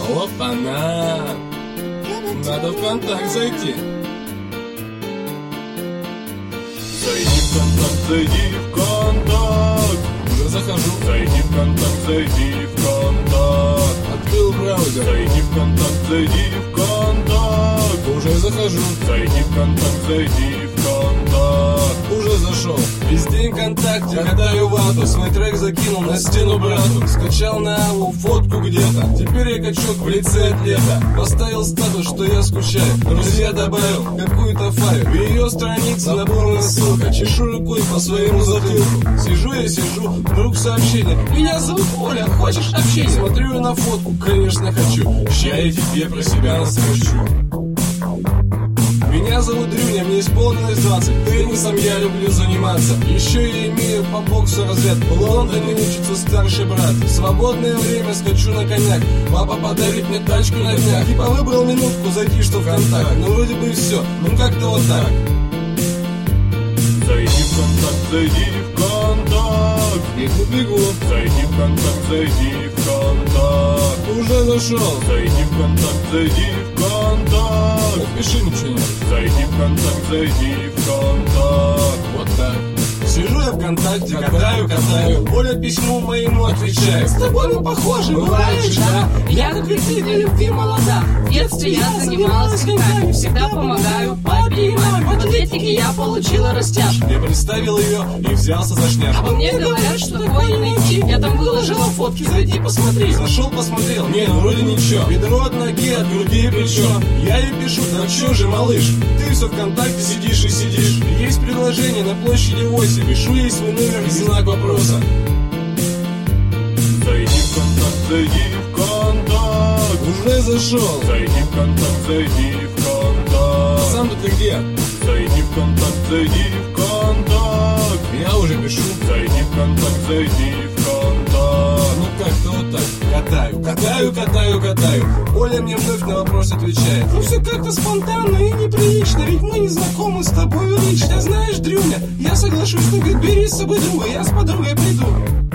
Опа-на! Надо в контакт зайти. Зайди в контакт, зайди в контакт. Уже захожу. Зайди в контакт, зайди в контакт. Открыл браузер. Зайди в контакт, зайди в контакт. Уже захожу. Зайди в контакт, зайди в контакт. Уже зашел. Весь день ВКонтакте катаю вату. Свой трек закинул на стену брату. Скачал на Аву фотку где-то. Теперь я качок в лице атлета. Поставил статус, что я скучаю. Друзья добавил какую-то файль. В ее странице наборная ссылка. Чешу рукой по своему затылку. Сижу я сижу, вдруг сообщение. Меня зовут Оля, хочешь общения? Смотрю я на фотку, конечно хочу. Ща я тебе про себя расскажу. Меня зовут Дрюня, мне исполнилось 20. Теннисом я люблю заниматься. Еще я имею по боксу разряд. В Лондоне учится старший брат. В свободное время скачу на коньяк. Папа подарит мне тачку на днях. Типа выбрал минутку зайти, что в контакт. Ну вроде бы и все, ну как-то вот так. Зайди в контакт, зайди в контакт. Бегу. Зайди в контакт, зайди в контакт. Уже зашел. Зайди в контакт, зайди в контакт. Пиши ничего. Зайди в контакт, зайди в контакт. Вот так. Сижу я ВКонтакте, катаю. Оля письму моему отвечает. С тобой мы похожи, бывает, да? Я как ты для любви молода. В детстве я занималась коньками. Всегда помогаю папе и маме. В атлетике я получила растяжку. Я представил ее и взялся за шняшку. Обо мне говорят, что такое не найти. Я там выложила фотки, зайди посмотри. Зашел, посмотрел, не, ну вроде ничего. Бедро от ноги, от груди и плечо. Я ей пишу, да чё же, малыш? Ты все ВКонтакте сидишь и сидишь. Есть предложение на площади 8. Пишу ей свой номер и знак вопроса. Зайди в контакт, зайди в контакт. Уже зашел. Зайди в контакт, зайди в контакт. Сам-то ты где? Зайди в контакт, зайди в контакт. Я уже пишу. Зайди в контакт, зайди в контакт. Ну как-то вот так. Катаю. Оля мне вновь на вопрос отвечает. Ну все как-то спонтанно и неприлично. Ведь мы не знакомы с тобой лично. Знаешь, Дрюня, я соглашусь, но говорит, бери с собой друга, я с подругой приду.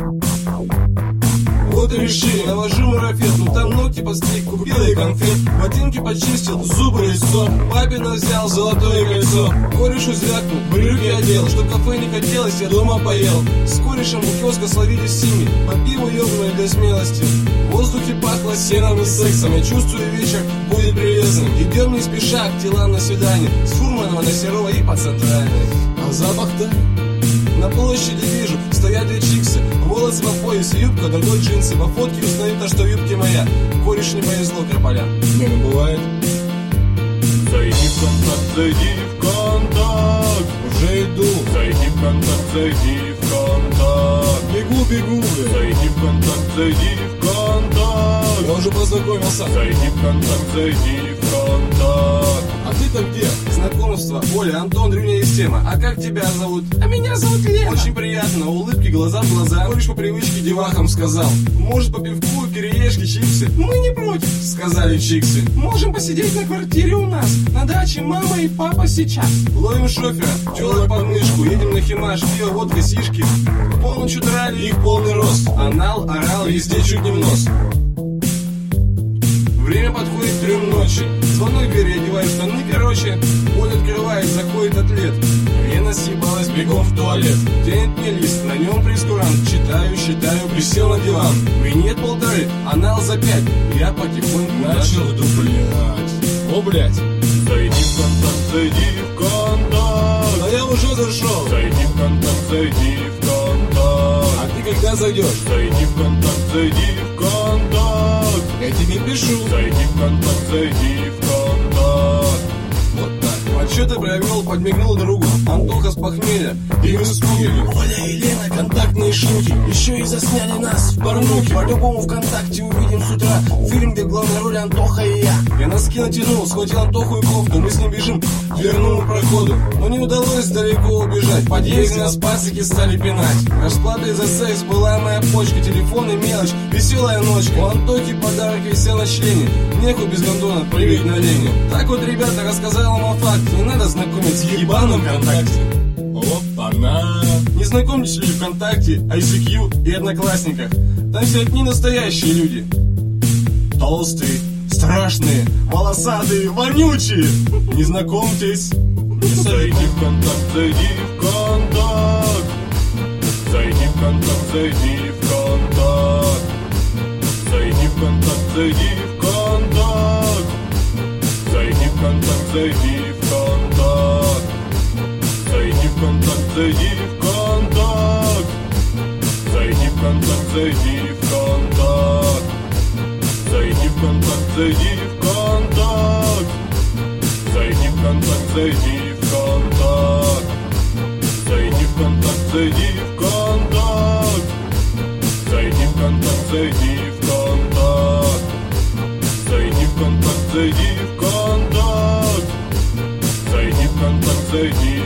Вот и решили, навожу марафет. Ну там ногти подстриг, купил ей конфет. Ботинки почистил, зубы, лицо. Папина взял золотое кольцо. Корешу звякнул, брюки одел. Чтоб кафе не хотелось, я дома поел. С корешем у киоска словили сими. По пиву ёбаное для смелости. В воздухе пахло сеном и сексом. Я чувствую, вечер будет прелестным. Идем не спеша к телам на свидание. С Фурманова на Серова и по центральной. А запах-то? На площади вижу, стоят две чиксы. Волосы по пояс, юбка, другой джинсы. По фотке узнаю то, что в юбке моя. Кореш не повезло, крополя. Не, ну бывает. Зайди в контакт, зайди в контакт. Уже иду. Зайди в контакт, зайди в контакт. Бегу. Зайди в контакт, зайди в контакт. Я уже познакомился. Зайди в контакт, зайди в контакт. А ты-то где? Знакомство. Оля, Антон, Дрюня и Сема. А как тебя зовут? А меня зовут Лена. Очень приятно. Улыбки, глаза в глаза. Кореш по привычке девахам сказал. Может, по пивку, кириешки, чипсы? Мы не против, сказали чиксы. Можем посидеть на квартире у нас. На даче мама и папа сейчас. Ловим шофера, тёлок под мышку. Едем на Химаш, пиво, водка, сишки. В полночь удрали, их полный рост. Анал, орал, везде чуть не в нос. Время подходит к 3 ночи. Звонок в дверь, я одеваю штаны, короче. Оля открывает, заходит атлет. Лена съебалась бегом в туалет. Тянет мне лист, на нем прескурант. Читаю, присел на диван. Минет 1,5, анал за 5. Я потихоньку начал дуплять. О, блядь. Зайди в контакт, зайди в контакт. Да я уже зашел. Зайди в контакт, зайди в контакт. А ты когда зайдешь? Зайди в контакт, зайди в контакт. Я тебе пишу. Зайди в контакт, зайди в контакт. Вот так. Отчеты провел, подмигнул другу. Антоха с похмелья и в испуге. Оля и Лена, контактные шлюхи. Еще и засняли нас в порнухе. По-любому ВКонтакте увидим с утра фильм, где главная роль Антоха и я. Я носки натянул, схватил Антоху и кофту. Мы с ним бежим к дверному проходу. Но не удалось далеко убежать. В подъезде нас пацики стали пинать. Расплатой за секс была моя почка. Телефон и мелочь, веселая ночка. У Антохи подарок висел на члене. Нехуй без гондона прыгать на лени. Так вот, ребята, рассказал вам о факте. Не надо знакомить с ебаным ВКонтакте. Опа-на! Не знакомьтесь люди ВКонтакте, ICQ и Одноклассниках. Там все одни настоящие люди. толстые, страшные, волосатые, вонючие. Не знакомьтесь, Зайди в контакт, зайди в контакт. Зайди в контакт, зайди в контакт. Зайди в контакт, зайди в контакт. Зайди в контакт, зайди в контакт. Зайди в контакт, зайди в контакт. Зайди в контакт, зайди в контакт. Зайди в контакт, зайди в контакт. Зайди в контакт, зайди в контакт. Зайди в контакт, зайди в контакт. Зайди в контакт, зайди в контакт. Зайди в контакт, зайди в контакт. Зайди в контакт, зайди